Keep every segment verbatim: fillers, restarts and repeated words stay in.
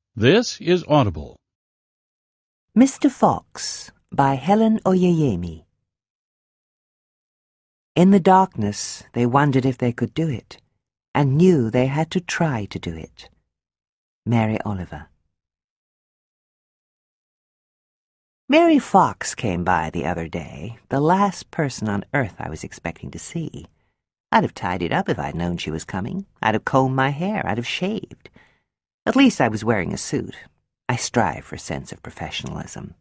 This is Audible. Mister Fox by Helen Oyeyemi. In the darkness, they wondered if they could do it, and knew they had to try to do it. Mary Oliver. Mary Fox came by the other day, the last person on earth I was expecting to see. I'd have tidied up if I'd known she was coming. I'd have combed my hair. I'd have shaved. At least I was wearing a suit. I strive for a sense of professionalism.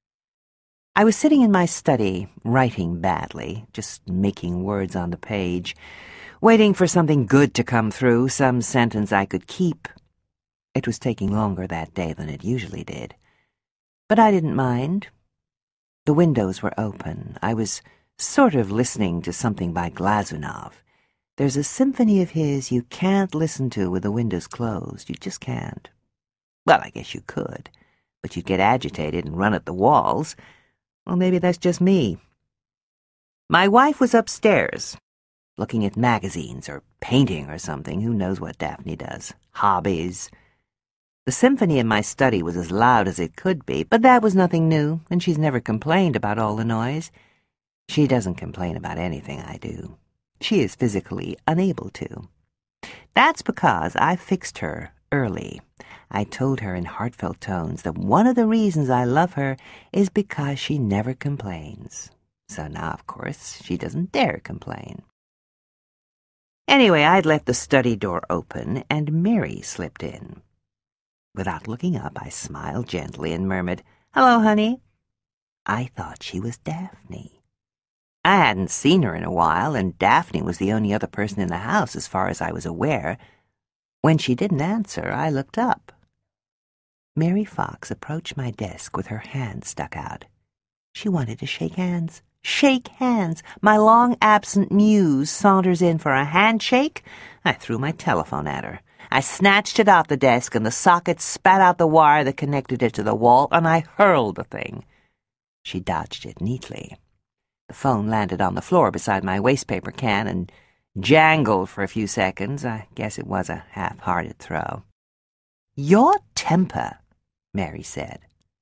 I was sitting in my study, writing badly, just making words on the page, waiting for something good to come through, some sentence I could keep. It was taking longer that day than it usually did. But I didn't mind. The windows were open. I was sort of listening to something by Glazunov. There's a symphony of his you can't listen to with the windows closed. You just can't. Well, I guess you could, but you'd get agitated and run at the walls. Well, maybe that's just me. My wife was upstairs, looking at magazines or painting or something. Who knows what Daphne does? Hobbies. The symphony in my study was as loud as it could be, but that was nothing new, and she's never complained about all the noise. She doesn't complain about anything I do. She is physically unable to. That's because I fixed her early. I told her in heartfelt tones that one of the reasons I love her is because she never complains. So now, of course, she doesn't dare complain. Anyway, I'd left the study door open, and Mary slipped in. Without looking up, I smiled gently and murmured, "Hello, honey." I thought she was Daphne. I hadn't seen her in a while, and Daphne was the only other person in the house as far as I was aware. When she didn't answer, I looked up. Mary Fox approached my desk with her hand stuck out. She wanted to shake hands. Shake hands! My long-absent muse saunters in for a handshake? I threw my telephone at her. I snatched it off the desk, and the socket spat out the wire that connected it to the wall, and I hurled the thing. She dodged it neatly. The phone landed on the floor beside my wastepaper can and jangled for a few seconds. I guess it was a half-hearted throw. "Your temper," Mary said.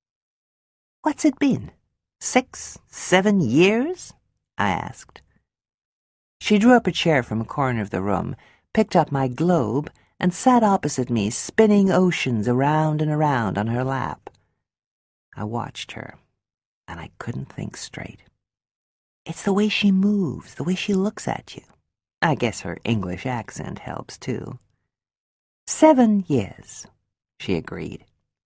"What's it been? Six, seven years?" I asked. She drew up a chair from a corner of the room, picked up my globe, and sat opposite me, spinning oceans around and around on her lap. I watched her, and I couldn't think straight. It's the way she moves, the way she looks at you. I guess her English accent helps, too. Seven years, she agreed.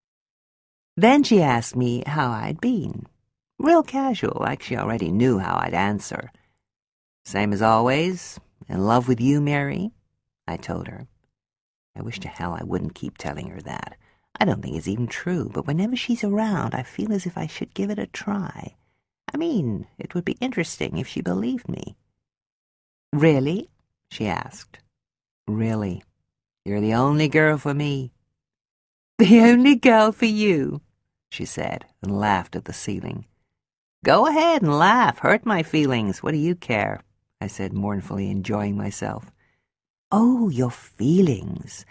Then she asked me how I'd been. Real casual, like she already knew how I'd answer. "Same as always. In love with you, Mary?" I told her. I wish to hell I wouldn't keep telling her that. I don't think it's even true, but whenever she's around, I feel as if I should give it a try. I mean, it would be interesting if she believed me. "Really?" she asked. "Really. You're the only girl for me." "The only girl for you," she said, and laughed at the ceiling. "Go ahead and laugh. Hurt my feelings. What do you care?" I said, mournfully enjoying myself. "Oh, your feelings.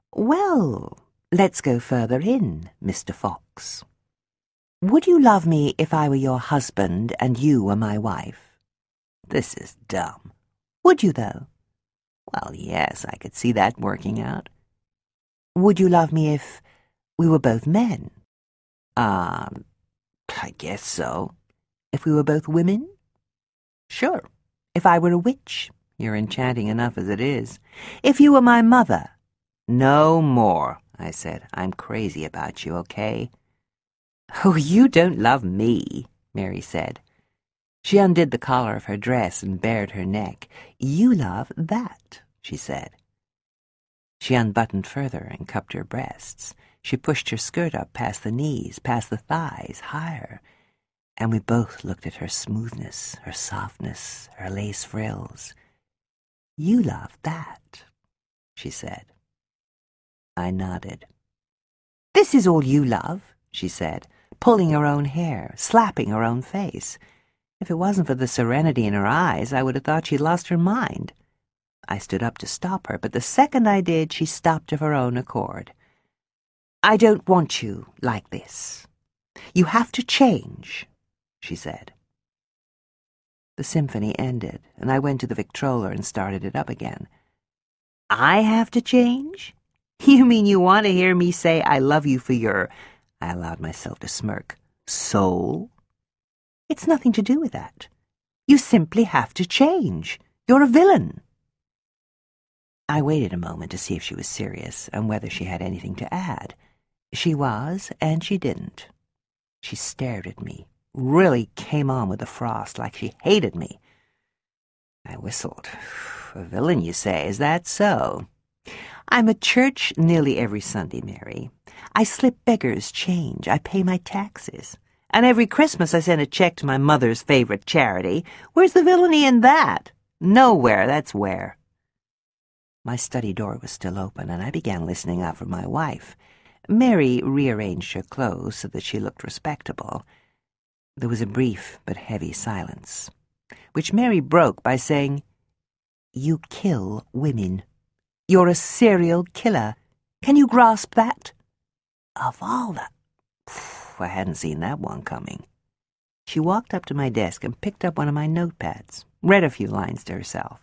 Well, let's go further in, Mister Fox. Would you love me if I were your husband and you were my wife?" This is dumb. "Would you, though?" "Well, yes, I could see that working out." "Would you love me if we were both men?" Um, I guess so." "If we were both women?" "Sure. If I were a witch?" "You're enchanting enough as it is." "If you were my mother?" "No more," I said. "I'm crazy about you, okay?" "Oh, you don't love me," Mary said. She undid the collar of her dress and bared her neck. "You love that," she said. She unbuttoned further and cupped her breasts. She pushed her skirt up past the knees, past the thighs, higher, and we both looked at her smoothness, her softness, her lace frills. "You love that," she said. I nodded. "This is all you love," she said, pulling her own hair, slapping her own face. If it wasn't for the serenity in her eyes, I would have thought she'd lost her mind. I stood up to stop her, but the second I did, she stopped of her own accord. I don't want you like this. You have to change, she said. The symphony ended, and I went to the Victrola and started it up again. I have to change? You mean you want to hear me say I love you for your, I allowed myself to smirk, soul? It's nothing to do with that. You simply have to change. You're a villain. I waited a moment to see if she was serious and whether she had anything to add. She was, and she didn't. She stared at me, really came on with the frost like she hated me. I whistled. A villain, you say, is that so? I'm at church nearly every Sunday, Mary. I slip beggars' change. I pay my taxes. And every Christmas I send a check to my mother's favorite charity. Where's the villainy in that? Nowhere, that's where. My study door was still open, and I began listening out for my wife. Mary rearranged her clothes so that she looked respectable. There was a brief but heavy silence, which Mary broke by saying, You kill women. You're a serial killer. Can you grasp that? Of all the... I hadn't seen that one coming. She walked up to my desk and picked up one of my notepads, read a few lines to herself.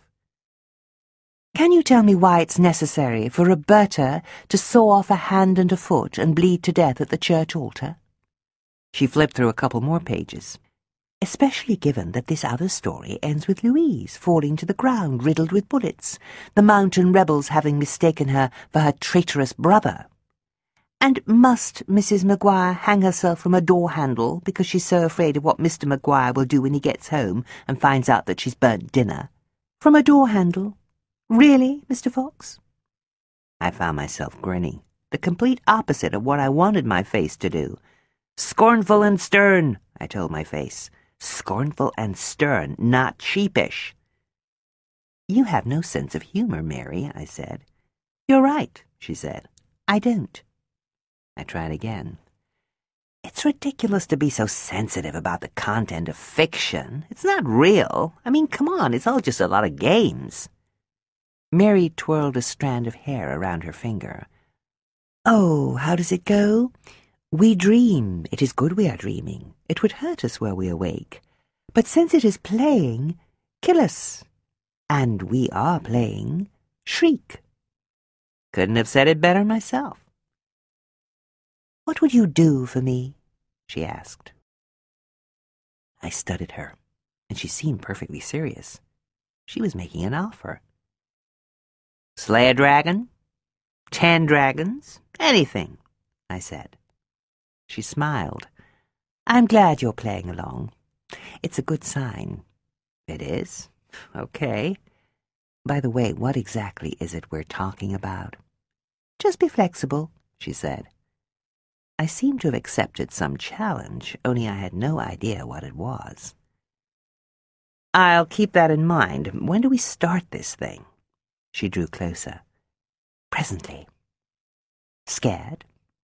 Can you tell me why it's necessary for Roberta to saw off a hand and a foot and bleed to death at the church altar? She flipped through a couple more pages. Especially given that this other story ends with Louise falling to the ground riddled with bullets, the mountain rebels having mistaken her for her traitorous brother. And must Missus Maguire hang herself from a door-handle because she's so afraid of what Mister Maguire will do when he gets home and finds out that she's burnt dinner? From a door-handle? Really, Mister Fox? I found myself grinning, the complete opposite of what I wanted my face to do. Scornful and stern, I told my face. Scornful and stern, not sheepish. You have no sense of humor, Mary, I said. You're right, she said. I don't. I tried again. It's ridiculous to be so sensitive about the content of fiction. It's not real. I mean, come on, it's all just a lot of games. Mary twirled a strand of hair around her finger. Oh, how does it go? We dream. It is good we are dreaming. It would hurt us were we awake. But since it is playing, kill us. And we are playing, shriek. Couldn't have said it better myself. What would you do for me? She asked. I studied her, and she seemed perfectly serious. She was making an offer. Slay a dragon? Ten dragons? Anything, I said. She smiled. I'm glad you're playing along. It's a good sign. It is? Okay. By the way, what exactly is it we're talking about? Just be flexible, she said. I seemed to have accepted some challenge, only I had no idea what it was. I'll keep that in mind. When do we start this thing? She drew closer. Presently. Scared?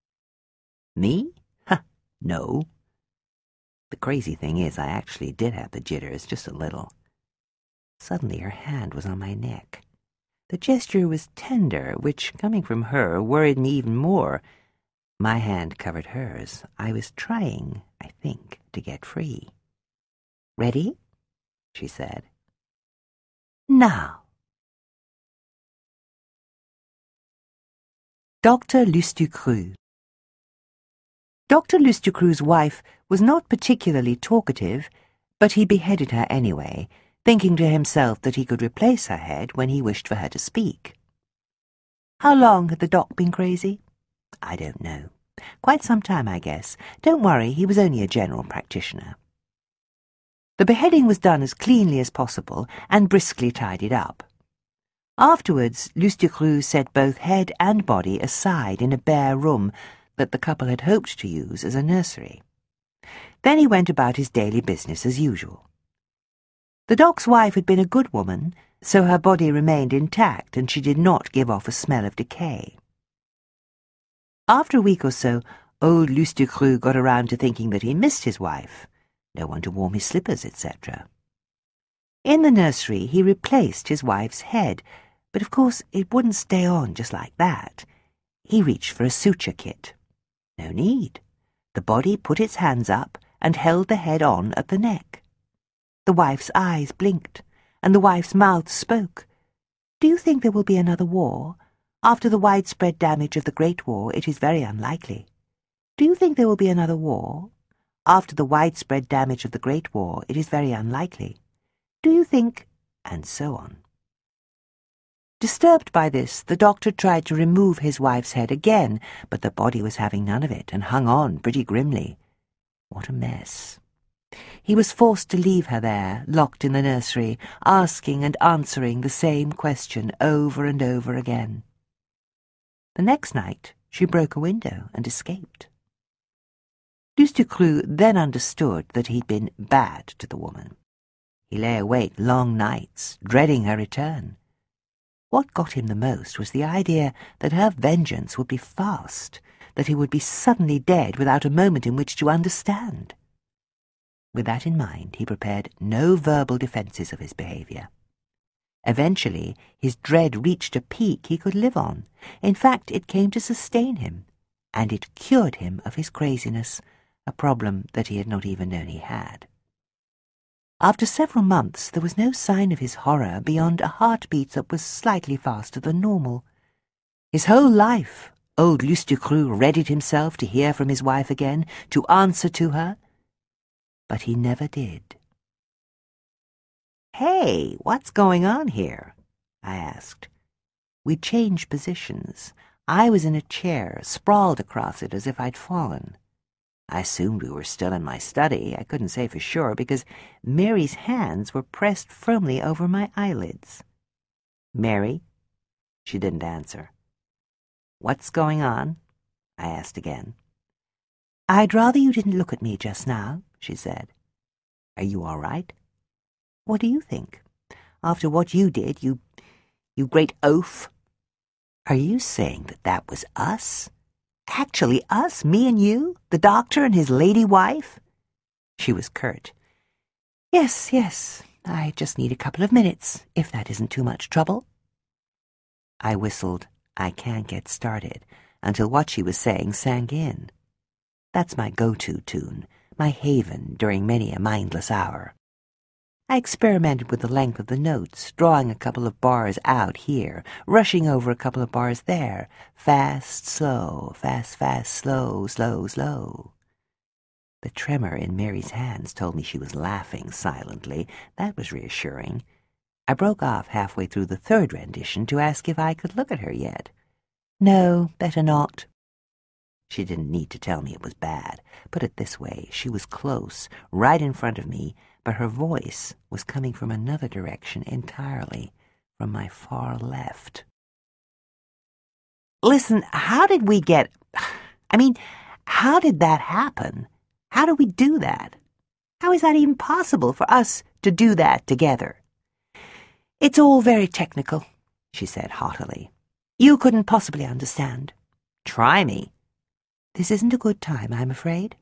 Me? Huh, no. The crazy thing is I actually did have the jitters, just a little. Suddenly her hand was on my neck. The gesture was tender, which, coming from her, worried me even more. My hand covered hers. I was trying, I think, to get free. Ready? She said. Now. Doctor Lustucru. Doctor Lustucru's wife was not particularly talkative, but he beheaded her anyway, thinking to himself that he could replace her head when he wished for her to speak. How long had the doc been crazy? I don't know. Quite some time, I guess. Don't worry, he was only a general practitioner. The beheading was done as cleanly as possible and briskly tidied up. Afterwards, Lustucru set both head and body aside in a bare room that the couple had hoped to use as a nursery. Then he went about his daily business as usual. The doc's wife had been a good woman, so her body remained intact and she did not give off a smell of decay. After a week or so, old Lustucru got around to thinking that he missed his wife, no one to warm his slippers, et cetera. In the nursery, he replaced his wife's head, but of course it wouldn't stay on just like that. He reached for a suture kit. No need. The body put its hands up and held the head on at the neck. The wife's eyes blinked, and the wife's mouth spoke. Do you think there will be another war? After the widespread damage of the Great War, it is very unlikely. Do you think there will be another war? After the widespread damage of the Great War, it is very unlikely. Do you think... and so on. Disturbed by this, the doctor tried to remove his wife's head again, but the body was having none of it and hung on pretty grimly. What a mess. He was forced to leave her there, locked in the nursery, asking and answering the same question over and over again. The next night, she broke a window and escaped. Lustucru then understood that he'd been bad to the woman. He lay awake long nights, dreading her return. What got him the most was the idea that her vengeance would be fast, that he would be suddenly dead without a moment in which to understand. With that in mind, he prepared no verbal defences of his behaviour. Eventually, his dread reached a peak he could live on. In fact, it came to sustain him, and it cured him of his craziness, a problem that he had not even known he had. After several months, there was no sign of his horror beyond a heartbeat that was slightly faster than normal. His whole life, old Lustucru readied himself to hear from his wife again, to answer to her, but he never did. "Hey, what's going on here?" I asked. We'd changed positions. I was in a chair, sprawled across it as if I'd fallen. I assumed we were still in my study. I couldn't say for sure because Mary's hands were pressed firmly over my eyelids. "Mary?" She didn't answer. "What's going on?" I asked again. "I'd rather you didn't look at me just now," she said. "Are you all right?" "What do you think? After what you did, you... you great oaf." "Are you saying that that was us? Actually us, me and you, the doctor and his lady wife?" She was curt. "Yes, yes, I just need a couple of minutes, if that isn't too much trouble." I whistled, "I Can't Get Started," until what she was saying sank in. That's my go-to tune, my haven during many a mindless hour. I experimented with the length of the notes, drawing a couple of bars out here, rushing over a couple of bars there, fast, slow, fast, fast, slow, slow, slow. The tremor in Mary's hands told me she was laughing silently. That was reassuring. I broke off halfway through the third rendition to ask if I could look at her yet. "No, better not." She didn't need to tell me it was bad. Put it this way, she was close, right in front of me, but her voice was coming from another direction entirely, from my far left. "Listen, how did we get... I mean, how did that happen? How do we do that? How is that even possible for us to do that together?" "It's all very technical," she said haughtily. "You couldn't possibly understand." "Try me." "This isn't a good time, I'm afraid."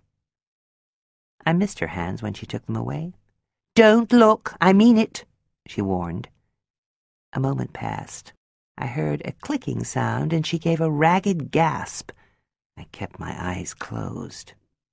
I missed her hands when she took them away. "Don't look, I mean it," she warned. A moment passed. I heard a clicking sound, and she gave a ragged gasp. I kept my eyes closed.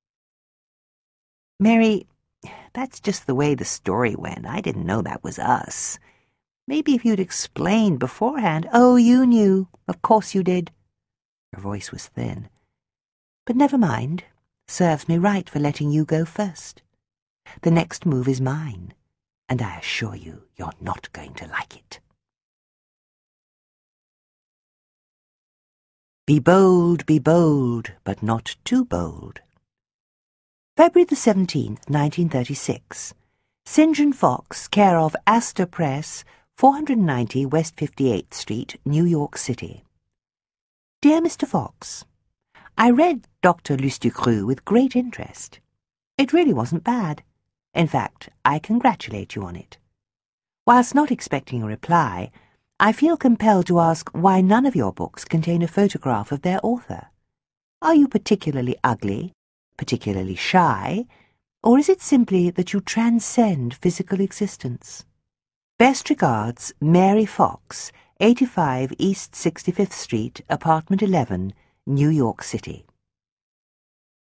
"Mary, that's just the way the story went. I didn't know that was us. Maybe if you'd explained beforehand—" "Oh, you knew. Of course you did." Her voice was thin. "But never mind. Serves me right for letting you go first. The next move is mine, and I assure you you're not going to like it." Be bold, be bold, but not too bold. February the seventeenth, nineteen thirty-six. St. John Fox, care of Astor Press, four ninety West fifty-eighth Street, New York City. Dear Mister Fox, I read Doctor Lustucru with great interest. It really wasn't bad. In fact, I congratulate you on it. Whilst not expecting a reply, I feel compelled to ask why none of your books contain a photograph of their author. Are you particularly ugly, particularly shy, or is it simply that you transcend physical existence? Best regards, Mary Fox, eighty-five East sixty-fifth Street, Apartment eleven, New York City.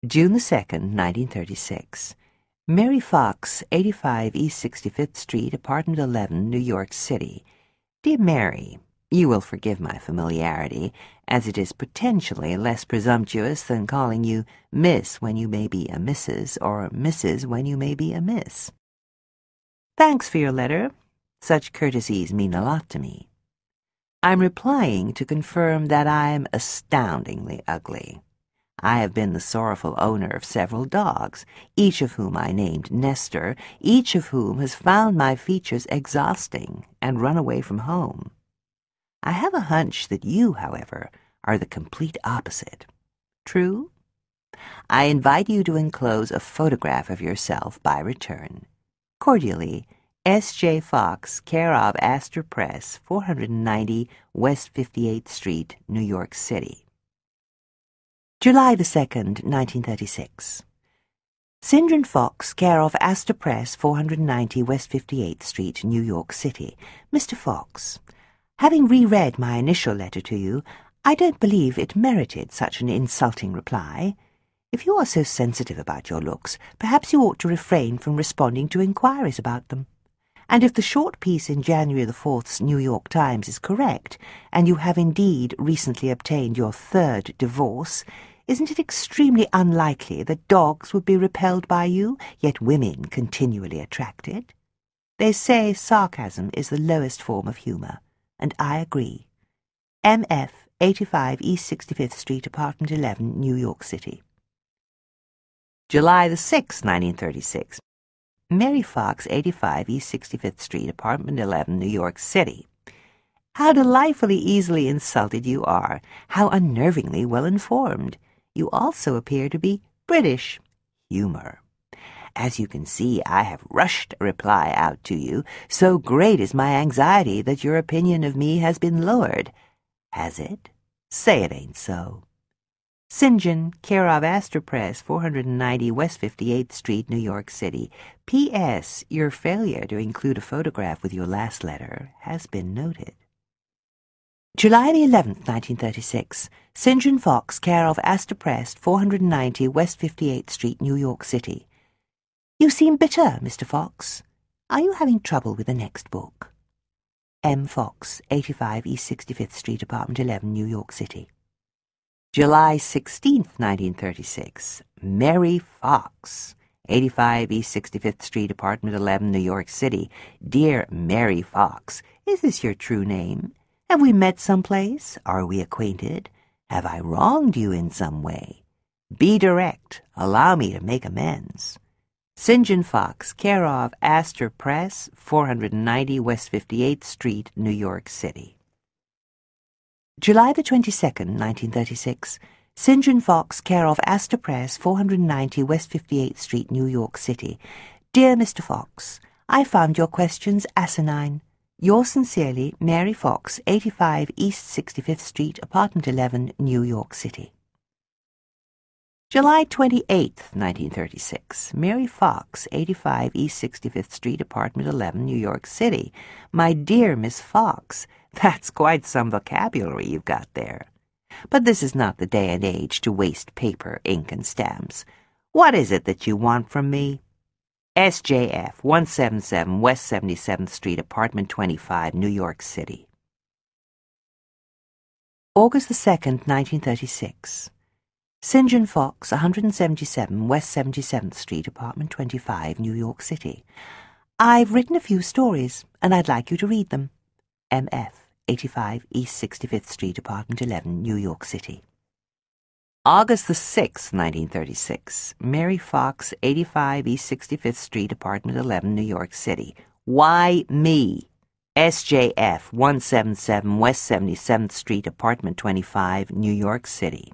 June the second, nineteen thirty-six. Mary Fox, eighty-five East sixty-fifth Street, Apartment eleven, New York City. Dear Mary, you will forgive my familiarity, as it is potentially less presumptuous than calling you Miss when you may be a Missus or Missus when you may be a Miss. Thanks for your letter. Such courtesies mean a lot to me. I'm replying to confirm that I'm astoundingly ugly. I have been the sorrowful owner of several dogs, each of whom I named Nestor, each of whom has found my features exhausting and run away from home. I have a hunch that you, however, are the complete opposite. True? I invite you to enclose a photograph of yourself by return. Cordially, S J Fox, care of Astor Press, four ninety West fifty-eighth Street, New York City. July the second, nineteen thirty-six. St John Fox, care of Astor Press, four ninety West fifty-eighth Street, New York City. Mister Fox, having reread my initial letter to you, I don't believe it merited such an insulting reply. If you are so sensitive about your looks, perhaps you ought to refrain from responding to inquiries about them. And if the short piece in January the fourth's New York Times is correct, and you have indeed recently obtained your third divorce, isn't it extremely unlikely that dogs would be repelled by you, yet women continually attracted? They say sarcasm is the lowest form of humour, and I agree. M F, eighty-five East sixty-fifth Street, Apartment eleven, New York City. July the sixth, nineteen thirty-six. Mary Fox, eighty-five East sixty-fifth Street, Apartment eleven, New York City. How delightfully easily insulted you are, how unnervingly well-informed. You also appear to be British. Humor. As you can see, I have rushed a reply out to you. So great is my anxiety that your opinion of me has been lowered. Has it? Say it ain't so. St John, care of Astor Press, four ninety West fifty-eighth Street, New York City. P S. Your failure to include a photograph with your last letter has been noted. July the eleventh, nineteen thirty-six. St John Fox, care of Astor Press, four ninety West fifty-eighth Street, New York City. You seem bitter, Mister Fox. Are you having trouble with the next book? M. Fox, eighty-five East sixty-fifth Street, Apartment eleven, New York City. July sixteenth, nineteen thirty-six. Mary Fox, eighty-five East sixty-fifth Street, Apartment eleven, New York City. Dear Mary Fox, is this your true name? Have we met someplace? Are we acquainted? Have I wronged you in some way? Be direct. Allow me to make amends. St John Fox, care of Astor Press, four ninety West fifty-eighth Street, New York City. July the twenty-second, nineteen thirty-six. St John Fox, care of Astor Press, four ninety West fifty-eighth Street, New York City. Dear Mister Fox, I found your questions asinine. Yours sincerely, Mary Fox, eighty-five East sixty-fifth Street, Apartment eleven, New York City. July twenty-eighth, nineteen thirty-six. Mary Fox, eighty-five East sixty-fifth Street, Apartment eleven, New York City. My dear Miss Fox, that's quite some vocabulary you've got there. But this is not the day and age to waste paper, ink, and stamps. What is it that you want from me? S J F, one seventy-seven West seventy-seventh Street, Apartment twenty-five, New York City. August the second, nineteen thirty-six. St John Fox, one seventy-seven West seventy-seventh Street, Apartment twenty-five, New York City. I've written a few stories, and I'd like you to read them. M F, eighty-five East sixty-fifth Street, Apartment eleven, New York City. August the sixth, nineteen thirty-six. Mary Fox, eighty-five East sixty-fifth Street, Apartment eleven, New York City. Why me? S J F, one seventy-seven West seventy-seventh Street, Apartment twenty-five, New York City.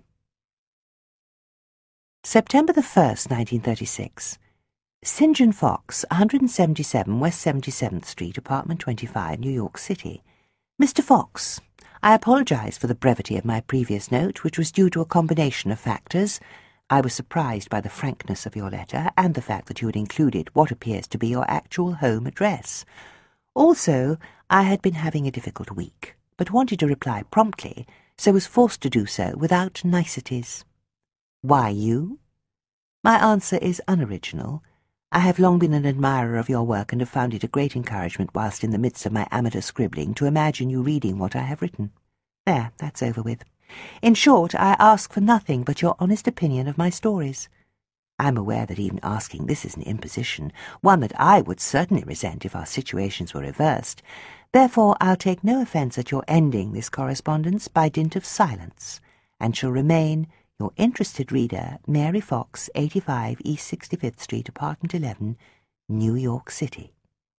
September the first, nineteen thirty-six. St John Fox, one seventy-seven West seventy-seventh Street, Apartment twenty-five, New York City. Mister Fox, I apologize for the brevity of my previous note, which was due to a combination of factors. I was surprised by the frankness of your letter and the fact that you had included what appears to be your actual home address. Also, I had been having a difficult week, but wanted to reply promptly, so was forced to do so without niceties. Why you? My answer is unoriginal. I have long been an admirer of your work and have found it a great encouragement whilst in the midst of my amateur scribbling to imagine you reading what I have written. There, that's over with. In short, I ask for nothing but your honest opinion of my stories. I am aware that even asking this is an imposition, one that I would certainly resent if our situations were reversed. Therefore, I'll take no offence at your ending this correspondence by dint of silence, and shall remain your interested reader, Mary Fox, eighty-five East sixty-fifth Street, Apartment eleven, New York City.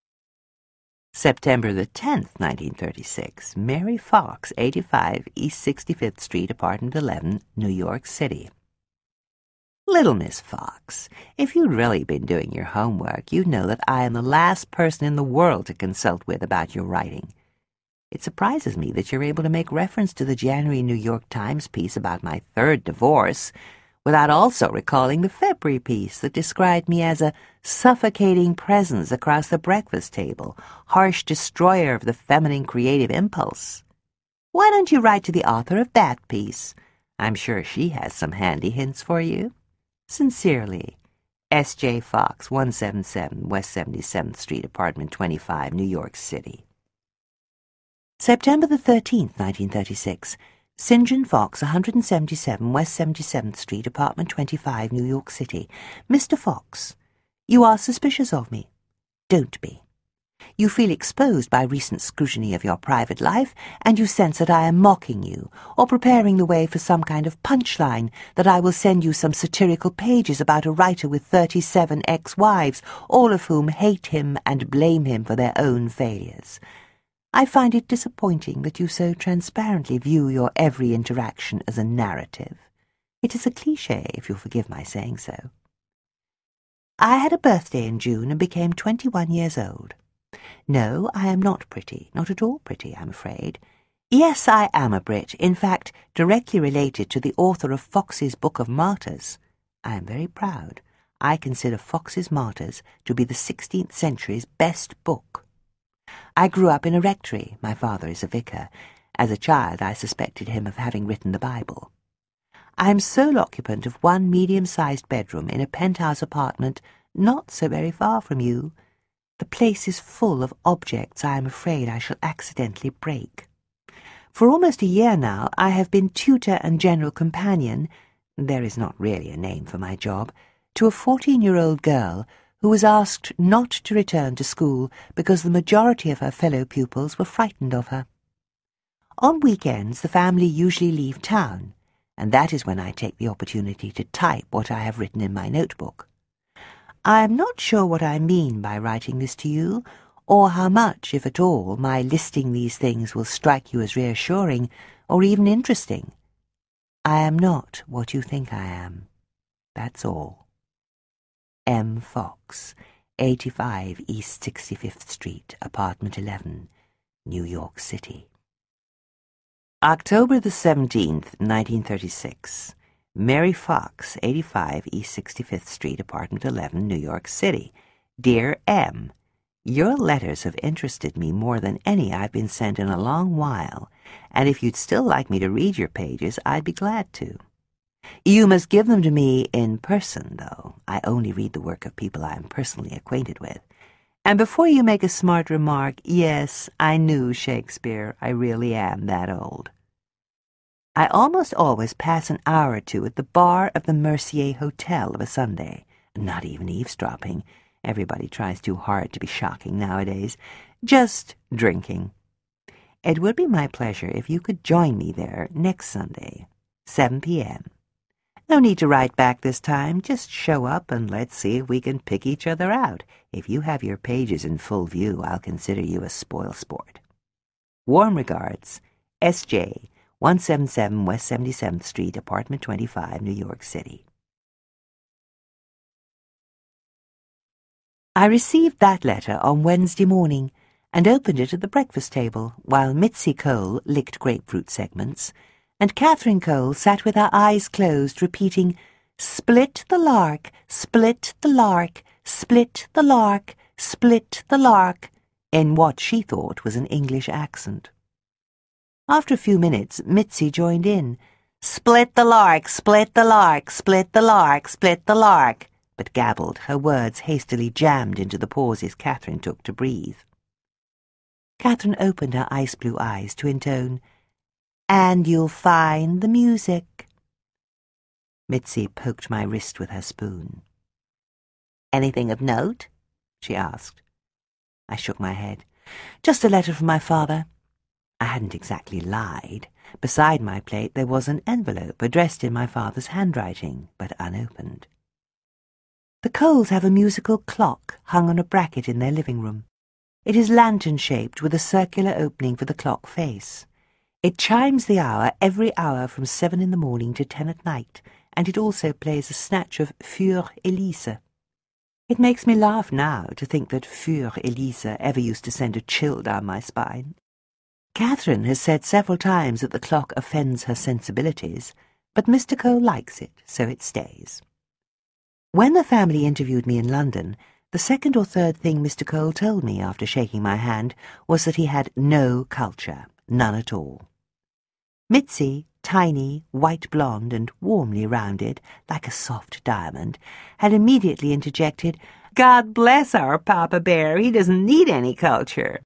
September the tenth, nineteen thirty-six. Mary Fox, eighty-five East sixty-fifth Street, Apartment eleven, New York City. Little Miss Fox, if you'd really been doing your homework, you'd know that I am the last person in the world to consult with about your writing. It surprises me that you're able to make reference to the January New York Times piece about my third divorce without also recalling the February piece that described me as a suffocating presence across the breakfast table, harsh destroyer of the feminine creative impulse. Why don't you write to the author of that piece? I'm sure she has some handy hints for you. Sincerely, S J Fox, one seventy-seven West seventy-seventh Street, Apartment twenty-five, New York City. September the thirteenth, nineteen thirty-six. St John Fox, one seventy-seven West seventy-seventh Street, Apartment twenty-five, New York City. Mister Fox, you are suspicious of me. Don't be. You feel exposed by recent scrutiny of your private life, and you sense that I am mocking you, or preparing the way for some kind of punchline, that I will send you some satirical pages about a writer with thirty-seven ex-wives, all of whom hate him and blame him for their own failures. I find it disappointing that you so transparently view your every interaction as a narrative. It is a cliché, if you'll forgive my saying so. I had a birthday in June and became twenty-one years old. No, I am not pretty, not at all pretty, I'm afraid. Yes, I am a Brit, in fact, directly related to the author of Fox's Book of Martyrs. I am very proud. I consider Fox's Martyrs to be the sixteenth century's best book. I grew up in a rectory. My father is a vicar. As a child, I suspected him of having written the Bible. I am sole occupant of one medium-sized bedroom in a penthouse apartment not so very far from you. The place is full of objects I am afraid I shall accidentally break. For almost a year now I have been tutor and general companion, there is not really a name for my job, to a fourteen-year-old girl who was asked not to return to school because the majority of her fellow pupils were frightened of her. On weekends the family usually leave town, and that is when I take the opportunity to type what I have written in my notebook. I am not sure what I mean by writing this to you, or how much, if at all, my listing these things will strike you as reassuring or even interesting. I am not what you think I am. That's all. M. Fox, eighty-five East sixty-fifth Street, Apartment eleven, New York City. October the seventeenth, nineteen thirty-six. Mary Fox, eighty-five East sixty-fifth Street, Apartment eleven, New York City. Dear M., your letters have interested me more than any I've been sent in a long while, and if you'd still like me to read your pages, I'd be glad to. You must give them to me in person, though. I only read the work of people I am personally acquainted with. And before you make a smart remark, yes, I knew Shakespeare. I really am that old. I almost always pass an hour or two at the bar of the Mercier Hotel of a Sunday. Not even eavesdropping. Everybody tries too hard to be shocking nowadays. Just drinking. It would be my pleasure if you could join me there next Sunday, seven p m No need to write back this time. Just show up and let's see if we can pick each other out. If you have your pages in full view, I'll consider you a spoilsport. Warm regards, S J, one seventy-seven West seventy-seventh Street, Apartment twenty-five, New York City. I received that letter on Wednesday morning and opened it at the breakfast table while Mitzi Cole licked grapefruit segments, and Catherine Cole sat with her eyes closed, repeating, "Split the lark, split the lark, split the lark, split the lark," in what she thought was an English accent. After a few minutes, Mitzi joined in, Split the lark, split the lark, split the lark, split the lark, but gabbled, her words hastily jammed into the pauses Catherine took to breathe. Catherine opened her ice-blue eyes to intone, "And you'll find the music." Mitzi poked my wrist with her spoon. "Anything of note?" she asked. I shook my head. "Just a letter from my father." I hadn't exactly lied. Beside my plate there was an envelope addressed in my father's handwriting, but unopened. The Coles have a musical clock hung on a bracket in their living room. It is lantern-shaped with a circular opening for the clock face. It chimes the hour every hour from seven in the morning to ten at night, and it also plays a snatch of Für Elise. It makes me laugh now to think that Für Elise ever used to send a chill down my spine. Catherine has said several times that the clock offends her sensibilities, but Mister Cole likes it, so it stays. When the family interviewed me in London, the second or third thing Mister Cole told me after shaking my hand was that he had no culture, none at all. Mitzi, tiny, white blonde and warmly rounded, like a soft diamond, had immediately interjected, "God bless our Papa Bear, he doesn't need any culture."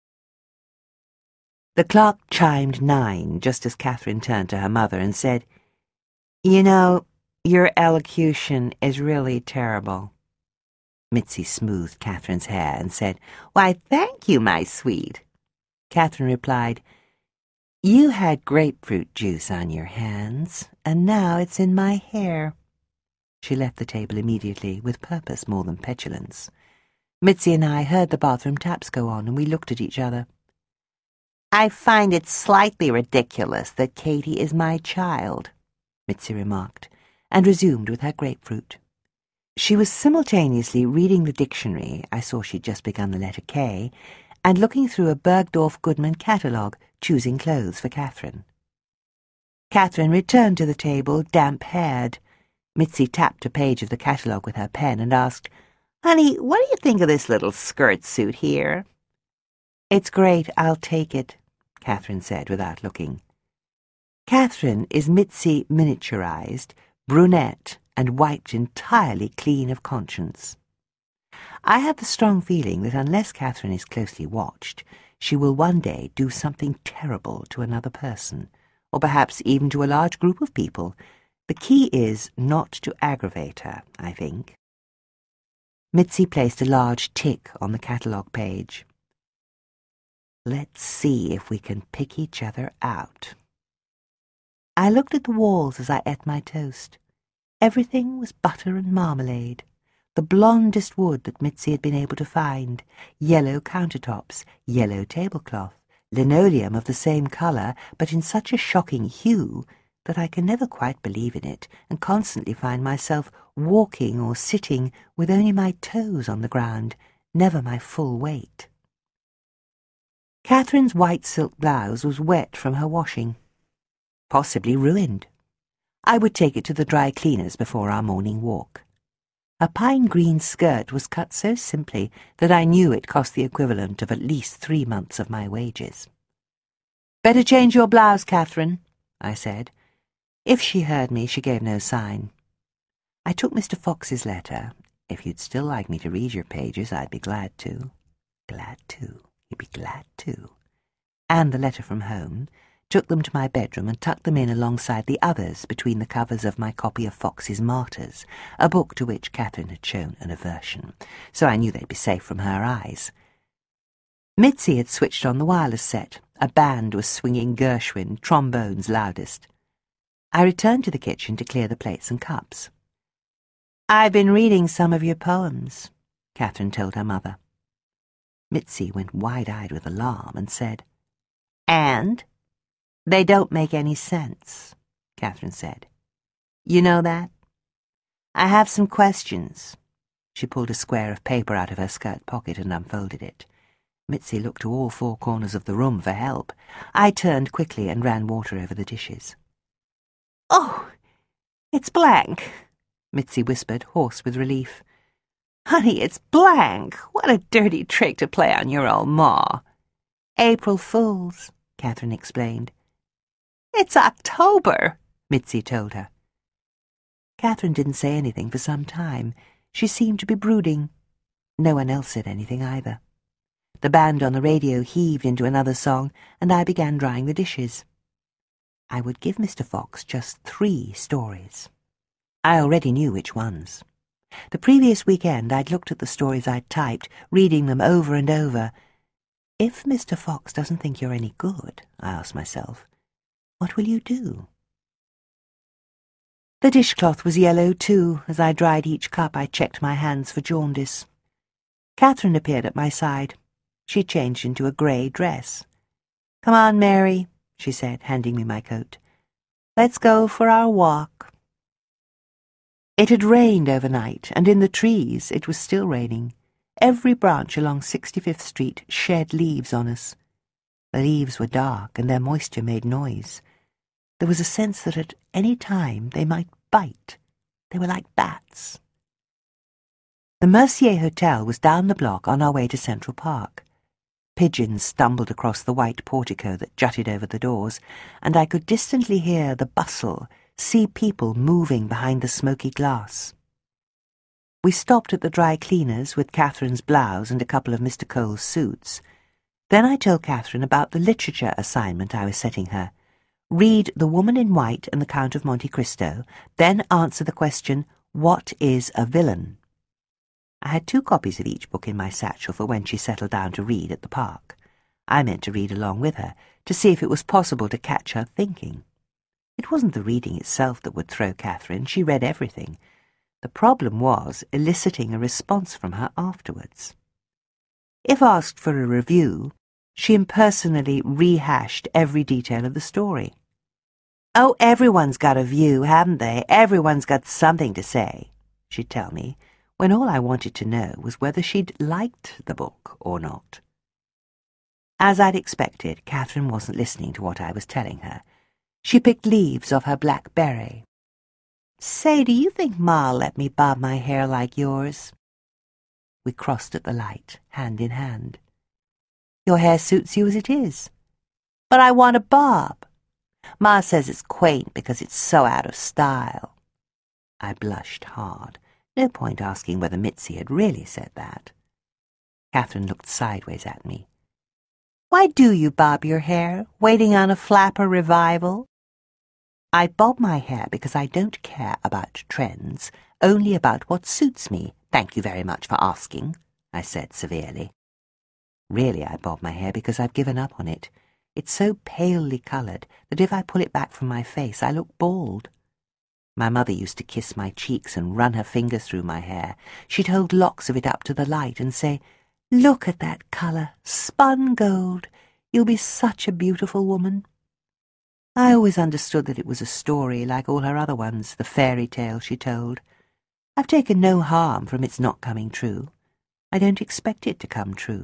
The clock chimed nine just as Catherine turned to her mother and said, "You know, your elocution is really terrible." Mitzi smoothed Catherine's hair and said, "Why, thank you, my sweet." Catherine replied, "You had grapefruit juice on your hands, and now it's in my hair." She left the table immediately, with purpose more than petulance. Mitzi and I heard the bathroom taps go on, and we looked at each other. "I find it slightly ridiculous that Katie is my child," Mitzi remarked, and resumed with her grapefruit. She was simultaneously reading the dictionary, I saw she'd just begun the letter K, and looking through a Bergdorf Goodman catalogue, choosing clothes for Catherine. Catherine returned to the table, damp-haired. Mitzi tapped a page of the catalogue with her pen and asked, "Honey, what do you think of this little skirt suit here?" "It's great, I'll take it," Catherine said without looking. Catherine is Mitzi miniaturized, brunette, and wiped entirely clean of conscience. I have the strong feeling that unless Catherine is closely watched, she will one day do something terrible to another person, or perhaps even to a large group of people. The key is not to aggravate her, I think. Mitzi placed a large tick on the catalogue page. Let's see if we can pick each other out. I looked at the walls as I ate my toast. Everything was butter and marmalade, the blondest wood that Mitzi had been able to find, yellow countertops, yellow tablecloth, linoleum of the same colour, but in such a shocking hue that I can never quite believe in it, and constantly find myself walking or sitting with only my toes on the ground, never my full weight. Catherine's white silk blouse was wet from her washing, possibly ruined. I would take it to the dry cleaners before our morning walk. A pine-green skirt was cut so simply that I knew it cost the equivalent of at least three months of my wages. "Better change your blouse, Catherine," I said. If she heard me, she gave no sign. I took Mister Fox's letter. If you'd still like me to read your pages, I'd be glad to. Glad to. He'd be glad to. And the letter from home, took them to my bedroom and tucked them in alongside the others between the covers of my copy of Fox's Martyrs, a book to which Catherine had shown an aversion, so I knew they'd be safe from her eyes. Mitzi had switched on the wireless set. A band was swinging Gershwin, trombones loudest. I returned to the kitchen to clear the plates and cups. "I've been reading some of your poems," Catherine told her mother. Mitzi went wide-eyed with alarm and said, "And? They don't make any sense," Catherine said. "You know that? I have some questions." She pulled a square of paper out of her skirt pocket and unfolded it. Mitzi looked to all four corners of the room for help. I turned quickly and ran water over the dishes. "Oh, it's blank," Mitzi whispered, hoarse with relief. "Honey, it's blank. What a dirty trick to play on your old ma." "April Fools," Catherine explained. "It's October," Mitzi told her. Catherine didn't say anything for some time. She seemed to be brooding. No one else said anything either. The band on the radio heaved into another song, and I began drying the dishes. I would give Mister Fox just three stories. I already knew which ones. The previous weekend I'd looked at the stories I'd typed, reading them over and over. If Mister Fox doesn't think you're any good, I asked myself, what will you do? The dishcloth was yellow, too. As I dried each cup, I checked my hands for jaundice. Catherine appeared at my side. She changed into a grey dress. "Come on, Mary," she said, handing me my coat. "Let's go for our walk." It had rained overnight, and in the trees it was still raining. Every branch along sixty-fifth Street shed leaves on us. The leaves were dark, and their moisture made noise. There was a sense that at any time they might bite. They were like bats. The Mercier Hotel was down the block on our way to Central Park. Pigeons stumbled across the white portico that jutted over the doors, and I could distantly hear the bustle, see people moving behind the smoky glass. We stopped at the dry cleaners with Catherine's blouse and a couple of Mister Cole's suits. Then I told Catherine about the literature assignment I was setting her. Read The Woman in White and The Count of Monte Cristo, then answer the question, what is a villain? I had two copies of each book in my satchel for when she settled down to read at the park. I meant to read along with her, to see if it was possible to catch her thinking. It wasn't the reading itself that would throw Catherine. She read everything. The problem was eliciting a response from her afterwards. If asked for a review, she impersonally rehashed every detail of the story. "Oh, everyone's got a view, haven't they? Everyone's got something to say," she'd tell me, when all I wanted to know was whether she'd liked the book or not. As I'd expected, Catherine wasn't listening to what I was telling her. She picked leaves off her black beret. "Say, do you think Ma'll let me bob my hair like yours?" We crossed at the light, hand in hand. "Your hair suits you as it is." "But I want a bob. Ma says it's quaint because it's so out of style." I blushed hard. No point asking whether Mitzi had really said that. Catherine looked sideways at me. "Why do you bob your hair? Waiting on a flapper revival?" "I bob my hair because I don't care about trends, only about what suits me. Thank you very much for asking," I said severely. Really, I bob my hair because I've given up on it. It's so palely coloured that if I pull it back from my face, I look bald. My mother used to kiss my cheeks and run her fingers through my hair. She'd hold locks of it up to the light and say, "Look at that colour, spun gold. You'll be such a beautiful woman." I always understood that it was a story like all her other ones, the fairy tale she told. I've taken no harm from its not coming true. I don't expect it to come true.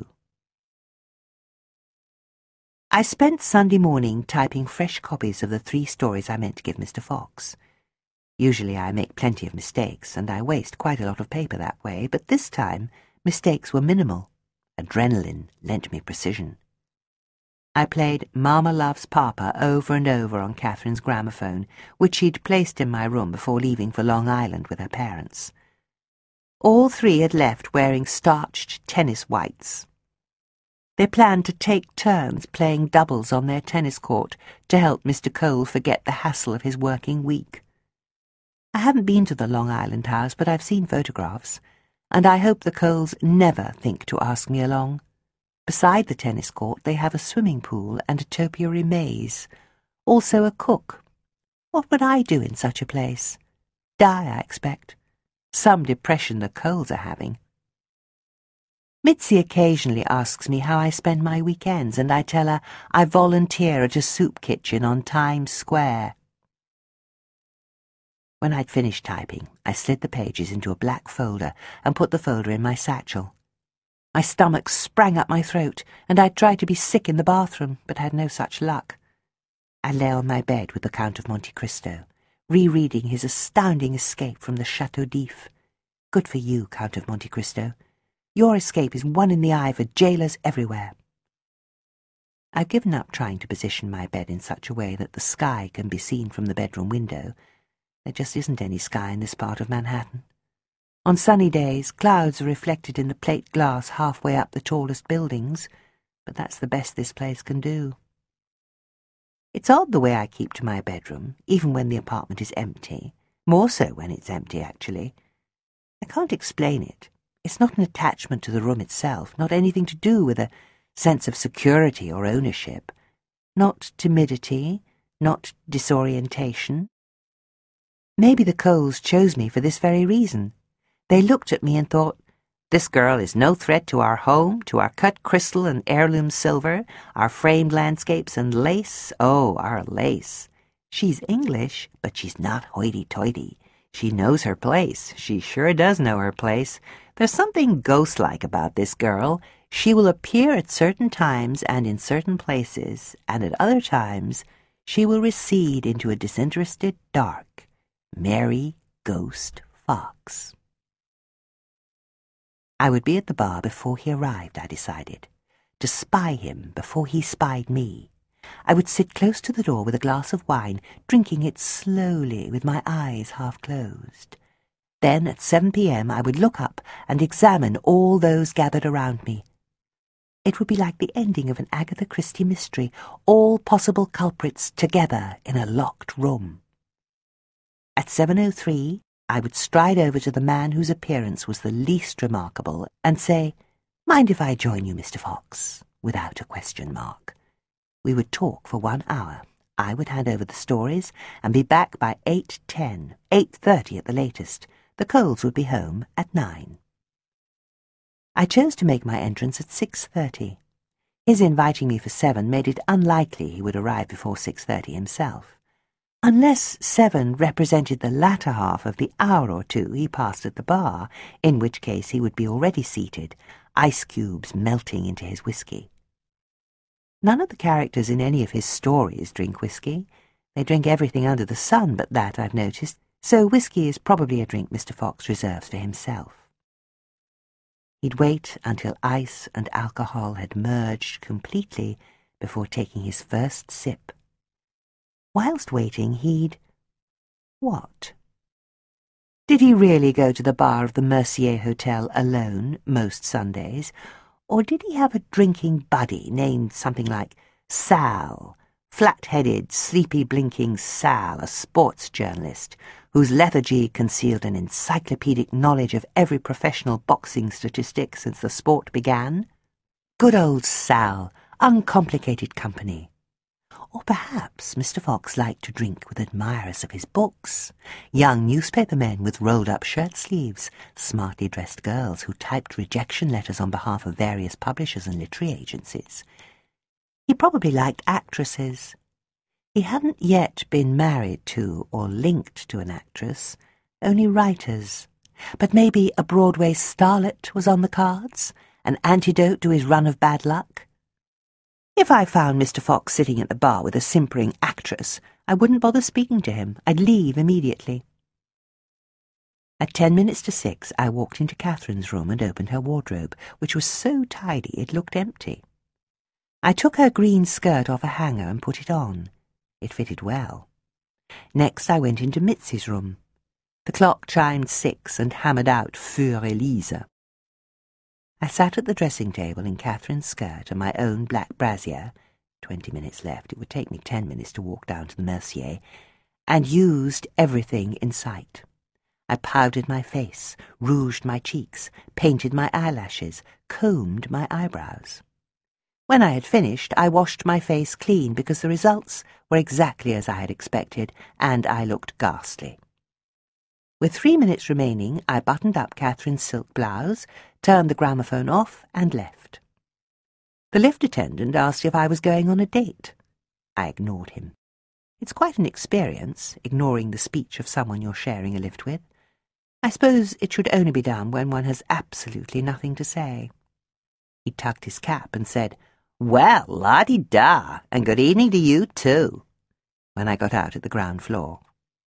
I spent Sunday morning typing fresh copies of the three stories I meant to give Mister Fox. Usually I make plenty of mistakes, and I waste quite a lot of paper that way, but this time mistakes were minimal. Adrenaline lent me precision. I played Mama Loves Papa over and over on Catherine's gramophone, which she'd placed in my room before leaving for Long Island with her parents. All three had left wearing starched tennis whites. They planned to take turns playing doubles on their tennis court to help Mister Cole forget the hassle of his working week. I haven't been to the Long Island house, but I've seen photographs, and I hope the Coles never think to ask me along. Beside the tennis court they have a swimming pool and a topiary maze, also a cook. What would I do in such a place? Die, I expect. Some depression the Coles are having. Mitzi occasionally asks me how I spend my weekends, and I tell her I volunteer at a soup kitchen on Times Square. When I'd finished typing, I slid the pages into a black folder and put the folder in my satchel. My stomach sprang up my throat, and I tried to be sick in the bathroom, but had no such luck. I lay on my bed with the Count of Monte Cristo, rereading his astounding escape from the Chateau d'If. Good for you, Count of Monte Cristo. Your escape is one in the eye for jailers everywhere. I've given up trying to position my bed in such a way that the sky can be seen from the bedroom window. There just isn't any sky in this part of Manhattan. On sunny days, clouds are reflected in the plate glass halfway up the tallest buildings, but that's the best this place can do. It's odd the way I keep to my bedroom, even when the apartment is empty. More so when it's empty, actually. I can't explain it. It's not an attachment to the room itself, not anything to do with a sense of security or ownership. Not timidity, not disorientation. Maybe the Coles chose me for this very reason. They looked at me and thought, "This girl is no threat to our home, to our cut crystal and heirloom silver, our framed landscapes and lace. Oh, our lace. She's English, but she's not hoity-toity. She knows her place. She sure does know her place. There's something ghost-like about this girl. She will appear at certain times and in certain places, and at other times she will recede into a disinterested dark. Mary Ghost Fox." I would be at the bar before he arrived, I decided, to spy him before he spied me. I would sit close to the door with a glass of wine, drinking it slowly with my eyes half closed. Then at seven p m I would look up and examine all those gathered around me. It would be like the ending of an Agatha Christie mystery, all possible culprits together in a locked room. At seven oh three, I would stride over to the man whose appearance was the least remarkable and say, "Mind if I join you, Mister Fox?" without a question mark. We would talk for one hour. I would hand over the stories and be back by eight ten, eight thirty at the latest. The Coles would be home at nine. I chose to make my entrance at six thirty. His inviting me for seven made it unlikely he would arrive before six thirty himself. Unless seven represented the latter half of the hour or two he passed at the bar, in which case he would be already seated, ice cubes melting into his whiskey. None of the characters in any of his stories drink whiskey. They drink everything under the sun but that, I've noticed, so whiskey is probably a drink Mister Fox reserves for himself. He'd wait until ice and alcohol had merged completely before taking his first sip. Whilst waiting, he'd... what? Did he really go to the bar of the Mercier Hotel alone most Sundays, or did he have a drinking buddy named something like Sal, flat-headed, sleepy-blinking Sal, a sports journalist, whose lethargy concealed an encyclopedic knowledge of every professional boxing statistic since the sport began? Good old Sal, uncomplicated company. Or perhaps Mister Fox liked to drink with admirers of his books, young newspaper men with rolled-up shirt-sleeves, smartly dressed girls who typed rejection letters on behalf of various publishers and literary agencies. He probably liked actresses. He hadn't yet been married to or linked to an actress, only writers. But maybe a Broadway starlet was on the cards, an antidote to his run of bad luck. If I found Mister Fox sitting at the bar with a simpering actress, I wouldn't bother speaking to him. I'd leave immediately. At ten minutes to six, I walked into Catherine's room and opened her wardrobe, which was so tidy it looked empty. I took her green skirt off a hanger and put it on. It fitted well. Next I went into Mitzi's room. The clock chimed six and hammered out Für Elise. I sat at the dressing-table in Catherine's skirt and my own black brassiere, twenty minutes left, it would take me ten minutes to walk down to the Mercier, and used everything in sight. I powdered my face, rouged my cheeks, painted my eyelashes, combed my eyebrows. When I had finished, I washed my face clean because the results were exactly as I had expected, and I looked ghastly. With three minutes remaining, I buttoned up Catherine's silk blouse, turned the gramophone off, and left. The lift attendant asked if I was going on a date. I ignored him. It's quite an experience, ignoring the speech of someone you're sharing a lift with. I suppose it should only be done when one has absolutely nothing to say. He tugged his cap and said, "Well, la-di-da, and good evening to you, too," when I got out at the ground floor.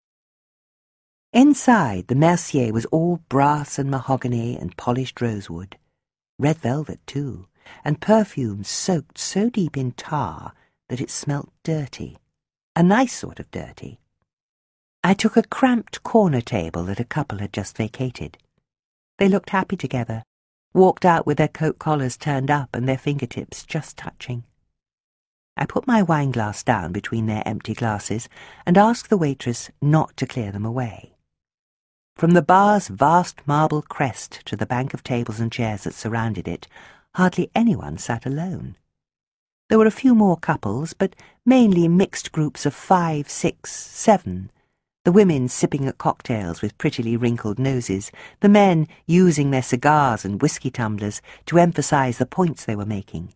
Inside, the Mercier was all brass and mahogany and polished rosewood. Red velvet, too, and perfume soaked so deep in tar that it smelt dirty, a nice sort of dirty. I took a cramped corner table that a couple had just vacated. They looked happy together, walked out with their coat collars turned up and their fingertips just touching. I put my wine glass down between their empty glasses and asked the waitress not to clear them away. From the bar's vast marble crest to the bank of tables and chairs that surrounded it, hardly anyone sat alone. There were a few more couples, but mainly mixed groups of five, six, seven, the women sipping at cocktails with prettily wrinkled noses, the men using their cigars and whiskey tumblers to emphasize the points they were making.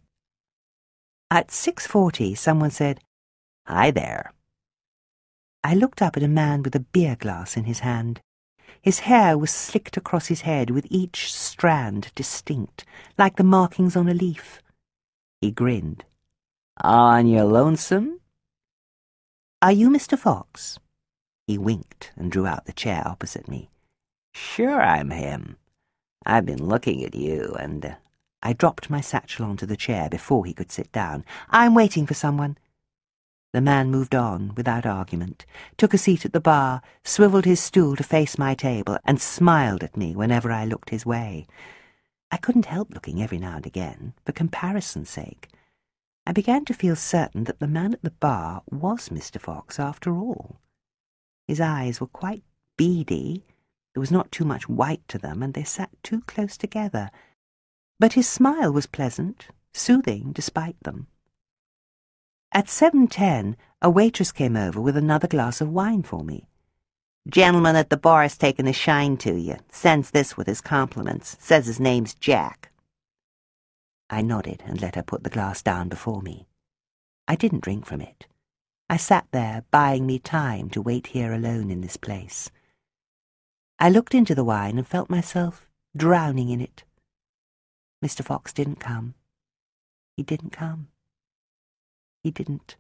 At six forty, someone said, "Hi there." I looked up at a man with a beer glass in his hand. His hair was slicked across his head with each strand distinct, like the markings on a leaf. He grinned. "On your lonesome?" "Are you Mister Fox?" He winked and drew out the chair opposite me. "Sure I'm him. I've been looking at you, and..." Uh, I dropped my satchel onto the chair before he could sit down. "I'm waiting for someone." The man moved on without argument, took a seat at the bar, swiveled his stool to face my table, and smiled at me whenever I looked his way. I couldn't help looking every now and again, for comparison's sake. I began to feel certain that the man at the bar was Mister Fox after all. His eyes were quite beady, there was not too much white to them, and they sat too close together. But his smile was pleasant, soothing despite them. At seven ten, a waitress came over with another glass of wine for me. "Gentleman at the bar's taken a shine to you. Sends this with his compliments. Says his name's Jack." I nodded and let her put the glass down before me. I didn't drink from it. I sat there, buying me time to wait here alone in this place. I looked into the wine and felt myself drowning in it. Mister Fox didn't come. He didn't come. He didn't.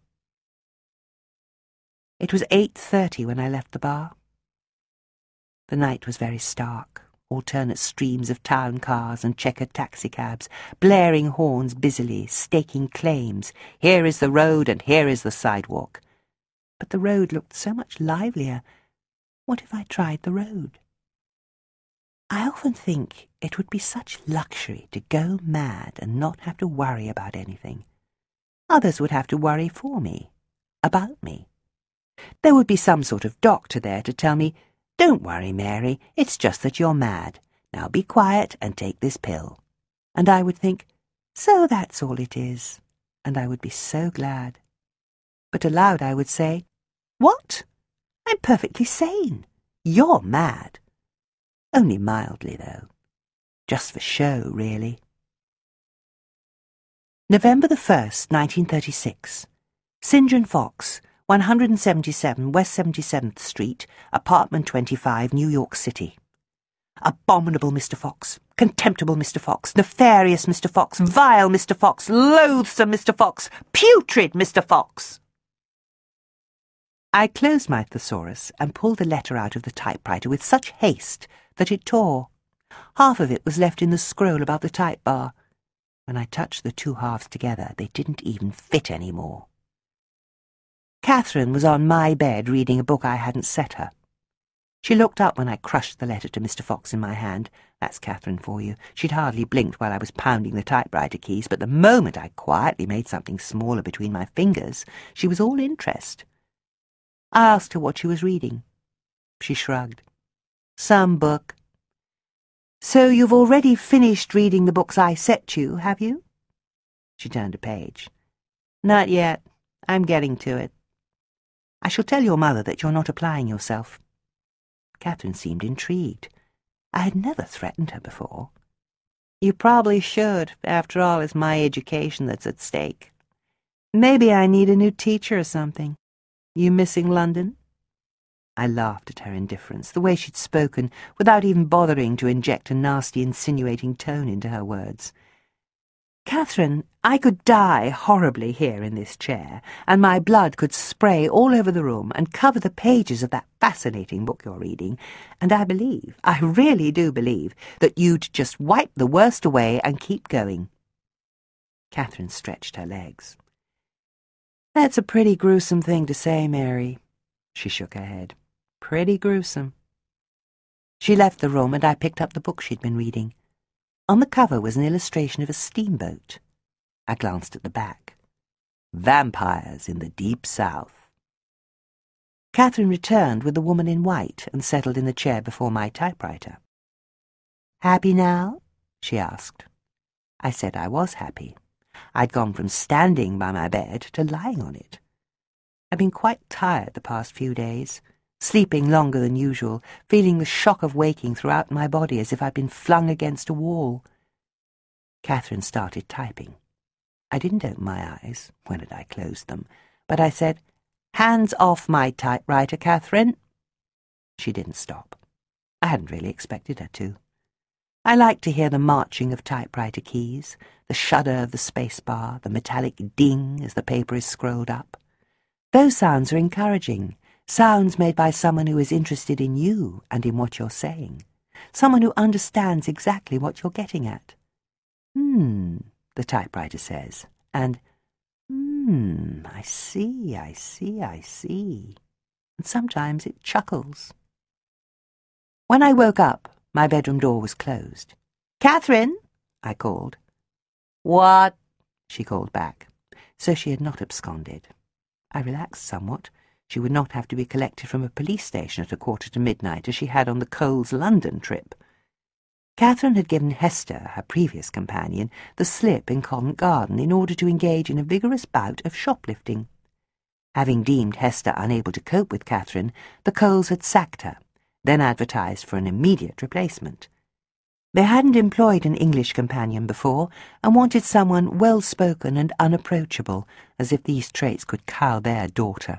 It was eight thirty when I left the bar. The night was very stark. Alternate streams of town cars and checkered taxicabs, blaring horns busily, staking claims. Here is the road and here is the sidewalk. But the road looked so much livelier. What if I tried the road? I often think it would be such luxury to go mad and not have to worry about anything. Others would have to worry for me, about me. There would be some sort of doctor there to tell me, "Don't worry, Mary, it's just that you're mad. Now be quiet and take this pill." And I would think, so that's all it is, and I would be so glad. But aloud I would say, "What? I'm perfectly sane. You're mad." Only mildly, though. Just for show, really. November the first, nineteen thirty-six. St John Fox, one hundred seventy-seven West seventy-seventh Street, apartment twenty-five, New York City. Abominable Mister Fox, contemptible Mister Fox, nefarious Mister Fox, vile Mister Fox, loathsome Mister Fox, putrid Mister Fox. I closed my thesaurus and pulled the letter out of the typewriter with such haste that it tore. Half of it was left in the scroll above the type bar. When I touched the two halves together, they didn't even fit any more. Catherine was on my bed reading a book I hadn't set her. She looked up when I crushed the letter to Mister Fox in my hand. That's Catherine for you. She'd hardly blinked while I was pounding the typewriter keys, but the moment I quietly made something smaller between my fingers, she was all interest. I asked her what she was reading. She shrugged. "Some book." "So you've already finished reading the books I set you, have you?" She turned a page. "Not yet. I'm getting to it." "I shall tell your mother that you're not applying yourself." Catherine seemed intrigued. I had never threatened her before. "You probably should. After all, it's my education that's at stake. Maybe I need a new teacher or something. You missing London?" I laughed at her indifference, the way she'd spoken, without even bothering to inject a nasty, insinuating tone into her words. "Catherine, I could die horribly here in this chair, and my blood could spray all over the room and cover the pages of that fascinating book you're reading, and I believe, I really do believe, that you'd just wipe the worst away and keep going." Catherine stretched her legs. "That's a pretty gruesome thing to say, Mary." She shook her head. "Pretty gruesome." She left the room, and I picked up the book she'd been reading. On the cover was an illustration of a steamboat. I glanced at the back. Vampires in the Deep South. Catherine returned with the woman in white and settled in the chair before my typewriter. "Happy now?" she asked. I said I was happy. I'd gone from standing by my bed to lying on it. I'd been quite tired the past few days, sleeping longer than usual, feeling the shock of waking throughout my body as if I'd been flung against a wall. Catherine started typing. I didn't open my eyes when had I closed them, but I said, "Hands off my typewriter, Catherine." She didn't stop. I hadn't really expected her to. I liked to hear the marching of typewriter keys, the shudder of the spacebar, the metallic ding as the paper is scrolled up. Those sounds are encouraging, sounds made by someone who is interested in you and in what you're saying, someone who understands exactly what you're getting at. "Hmm," the typewriter says, and "Hmm, I see, I see, I see." And sometimes it chuckles. When I woke up, my bedroom door was closed. "Catherine," I called. "What?" she called back. So she had not absconded. I relaxed somewhat. She would not have to be collected from a police station at a quarter to midnight as she had on the Coles London trip. Catherine had given Hester, her previous companion, the slip in Covent Garden in order to engage in a vigorous bout of shoplifting. Having deemed Hester unable to cope with Catherine, the Coles had sacked her, then advertised for an immediate replacement. They hadn't employed an English companion before, and wanted someone well-spoken and unapproachable, as if these traits could cow their daughter.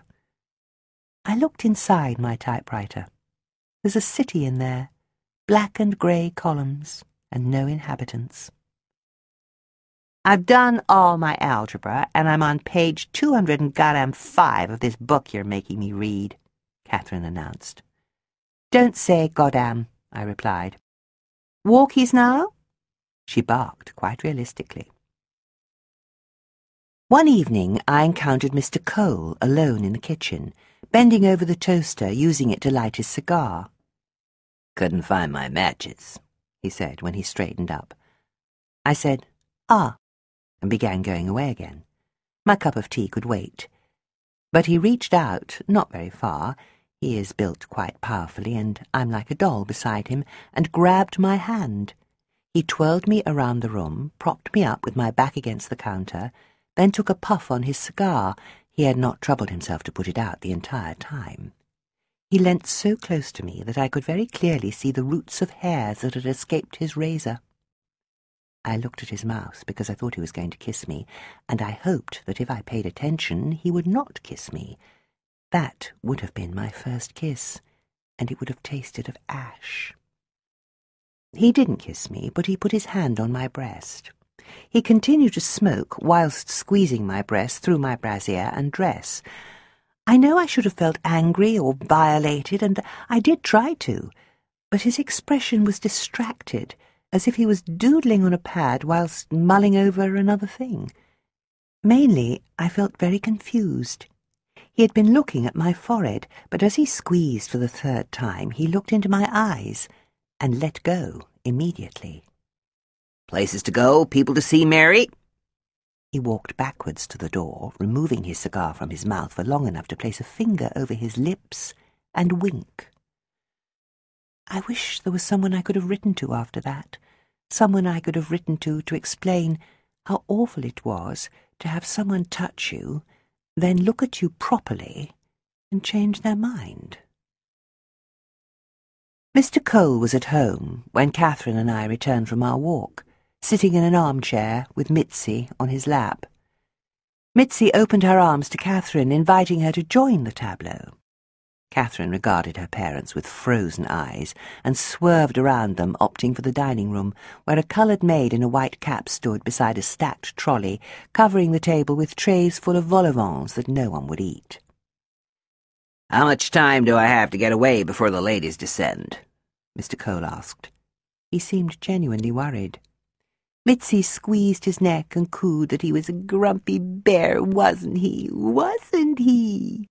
I looked inside my typewriter. There's a city in there, black and grey columns, and no inhabitants. "I've done all my algebra, and I'm on page two hundred and goddamn five of this book you're making me read," Catherine announced. "Don't say goddamn," I replied. "Walkies now?" She barked quite realistically. One evening I encountered Mister Cole alone in the kitchen, bending over the toaster, using it to light his cigar. "Couldn't find my matches," he said when he straightened up. I said, "Ah," and began going away again. My cup of tea could wait. But he reached out, not very far, he is built quite powerfully, and I'm like a doll beside him, and grabbed my hand. He twirled me around the room, propped me up with my back against the counter, then took a puff on his cigar. He had not troubled himself to put it out the entire time. He leant so close to me that I could very clearly see the roots of hairs that had escaped his razor. I looked at his mouth because I thought he was going to kiss me, and I hoped that if I paid attention he would not kiss me. That would have been my first kiss, and it would have tasted of ash. He didn't kiss me, but he put his hand on my breast. He continued to smoke whilst squeezing my breast through my brassiere and dress. I know I should have felt angry or violated, and I did try to, but his expression was distracted, as if he was doodling on a pad whilst mulling over another thing. Mainly, I felt very confused. He had been looking at my forehead, but as he squeezed for the third time, he looked into my eyes and let go immediately. "Places to go, people to see, Mary?" He walked backwards to the door, removing his cigar from his mouth for long enough to place a finger over his lips and wink. I wish there was someone I could have written to after that, someone I could have written to to explain how awful it was to have someone touch you, then look at you properly and change their mind. Mister Cole was at home when Catherine and I returned from our walk, sitting in an armchair with Mitzi on his lap. Mitzi opened her arms to Catherine, inviting her to join the tableau. Catherine regarded her parents with frozen eyes and swerved around them, opting for the dining room, where a coloured maid in a white cap stood beside a stacked trolley, covering the table with trays full of vol au vents that no one would eat. "How much time do I have to get away before the ladies descend?" Mister Cole asked. He seemed genuinely worried. Mitzi squeezed his neck and cooed that he was a grumpy bear, wasn't he? Wasn't he?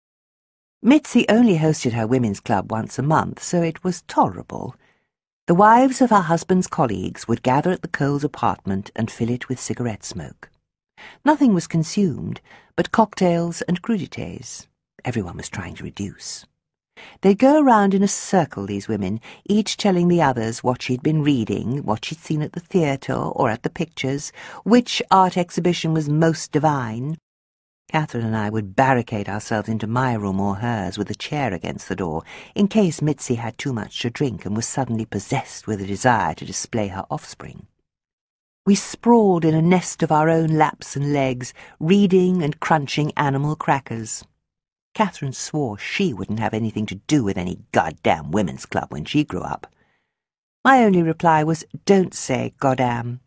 Mitzi only hosted her women's club once a month, so it was tolerable. The wives of her husband's colleagues would gather at the Coles apartment and fill it with cigarette smoke. Nothing was consumed but cocktails and crudités. Everyone was trying to reduce. They'd go around in a circle, these women, each telling the others what she'd been reading, what she'd seen at the theatre or at the pictures, which art exhibition was most divine. Catherine and I would barricade ourselves into my room or hers with a chair against the door, in case Mitzi had too much to drink and was suddenly possessed with a desire to display her offspring. We sprawled in a nest of our own laps and legs, reading and crunching animal crackers. Catherine swore she wouldn't have anything to do with any goddamn women's club when she grew up. My only reply was, don't say goddamn.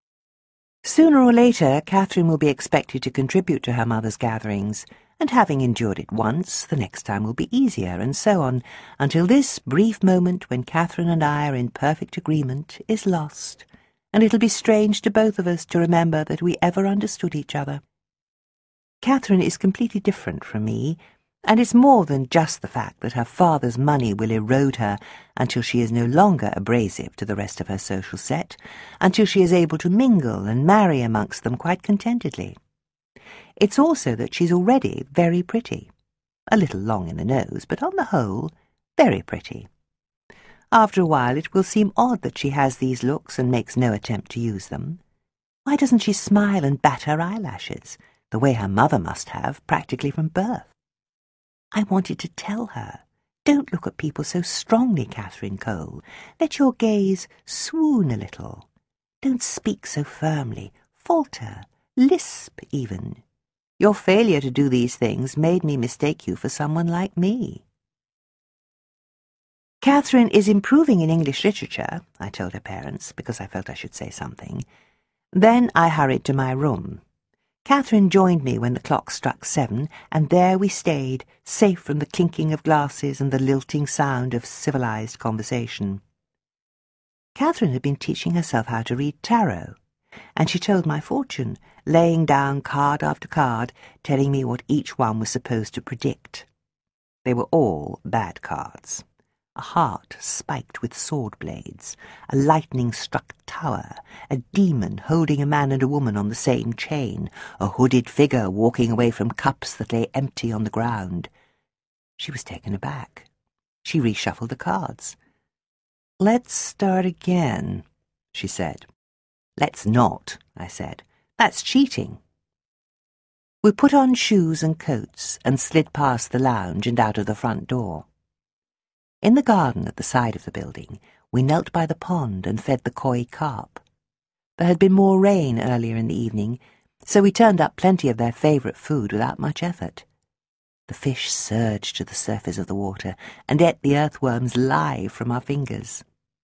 Sooner or later, Catherine will be expected to contribute to her mother's gatherings, and having endured it once, the next time will be easier, and so on, until this brief moment when Catherine and I are in perfect agreement is lost, and it'll be strange to both of us to remember that we ever understood each other. Catherine is completely different from me, and it's more than just the fact that her father's money will erode her until she is no longer abrasive to the rest of her social set, until she is able to mingle and marry amongst them quite contentedly. It's also that she's already very pretty. A little long in the nose, but on the whole, very pretty. After a while it will seem odd that she has these looks and makes no attempt to use them. Why doesn't she smile and bat her eyelashes, the way her mother must have, practically from birth? I wanted to tell her, don't look at people so strongly, Catherine Cole. Let your gaze swoon a little. Don't speak so firmly, falter, lisp even. Your failure to do these things made me mistake you for someone like me. Catherine is improving in English literature, I told her parents, because I felt I should say something. Then I hurried to my room. Catherine joined me when the clock struck seven, and there we stayed, safe from the clinking of glasses and the lilting sound of civilized conversation. Catherine had been teaching herself how to read tarot, and she told my fortune, laying down card after card, telling me what each one was supposed to predict. They were all bad cards. A heart spiked with sword blades, a lightning-struck tower, a demon holding a man and a woman on the same chain, a hooded figure walking away from cups that lay empty on the ground. She was taken aback. She reshuffled the cards. "Let's start again," she said. "Let's not," I said. "That's cheating." We put on shoes and coats and slid past the lounge and out of the front door. In the garden at the side of the building, we knelt by the pond and fed the koi carp. There had been more rain earlier in the evening, so we turned up plenty of their favourite food without much effort. The fish surged to the surface of the water and ate the earthworms live from our fingers.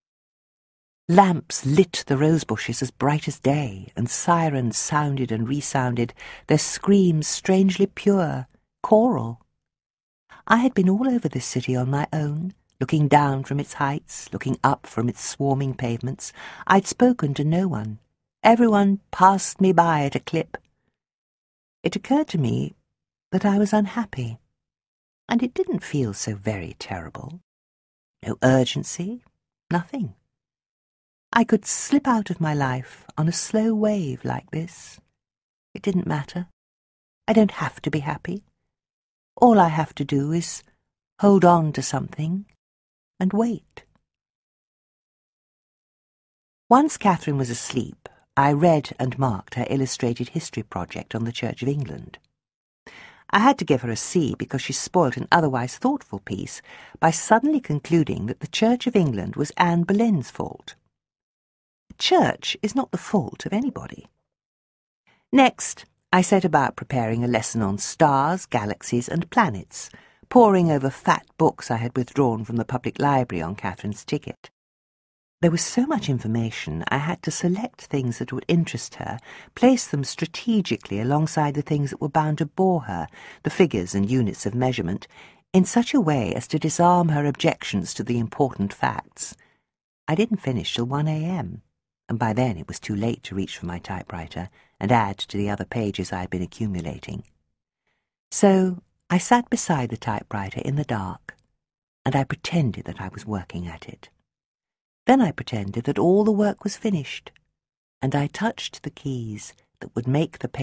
Lamps lit the rose bushes as bright as day, and sirens sounded and resounded, their screams strangely pure, choral. I had been all over this city on my own, looking down from its heights, looking up from its swarming pavements. I'd spoken to no one. Everyone passed me by at a clip. It occurred to me that I was unhappy, and it didn't feel so very terrible. No urgency, nothing. I could slip out of my life on a slow wave like this. It didn't matter. I don't have to be happy. All I have to do is hold on to something and wait. Once Catherine was asleep, I read and marked her illustrated history project on the Church of England. I had to give her a C because she spoilt an otherwise thoughtful piece by suddenly concluding that the Church of England was Anne Boleyn's fault. The Church is not the fault of anybody. Next, I set about preparing a lesson on stars, galaxies, and planets, poring over fat books I had withdrawn from the public library on Catherine's ticket. There was so much information, I had to select things that would interest her, place them strategically alongside the things that were bound to bore her, the figures and units of measurement, in such a way as to disarm her objections to the important facts. I didn't finish till one a m, and by then it was too late to reach for my typewriter and add to the other pages I had been accumulating. So I sat beside the typewriter in the dark, and I pretended that I was working at it. Then I pretended that all the work was finished, and I touched the keys that would make the